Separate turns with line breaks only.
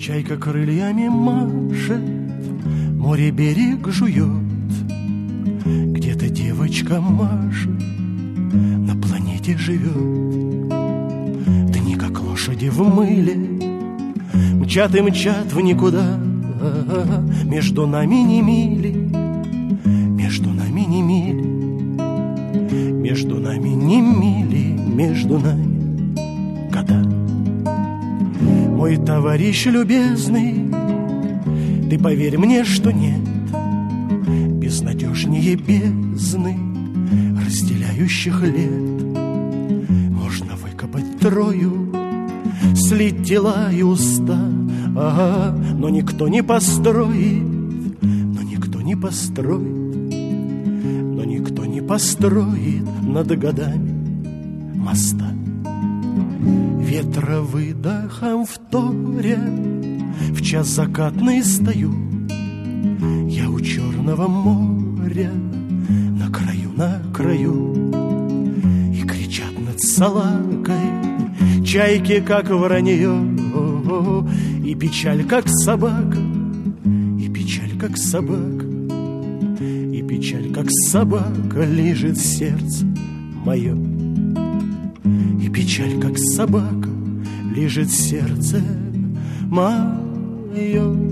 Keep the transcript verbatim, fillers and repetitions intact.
Чайка крыльями машет, море берег жует. Где-то девочка Маша на планете живет. Дни, как лошади в мыле, мчат и мчат в никуда. Между нами ни мили, между нами ни мили, между нами ни мили, между нами года. Мой товарищ любезный, ты поверь мне, что нет безнадежнее бездны разделяющих лет. Можно выкопать трою, слить тела и уста, ага, но никто не построит, но никто не построит, но никто не построит над годами моста. Ветра выдохом вторя, в час закатный стою я у Черного моря, на краю, на краю. И кричат над Салакой чайки, как вранье, и печаль, как собака, и печаль, как собака, и печаль, как собака лежит сердце мое. И печаль, как собака, лежит сердце мое.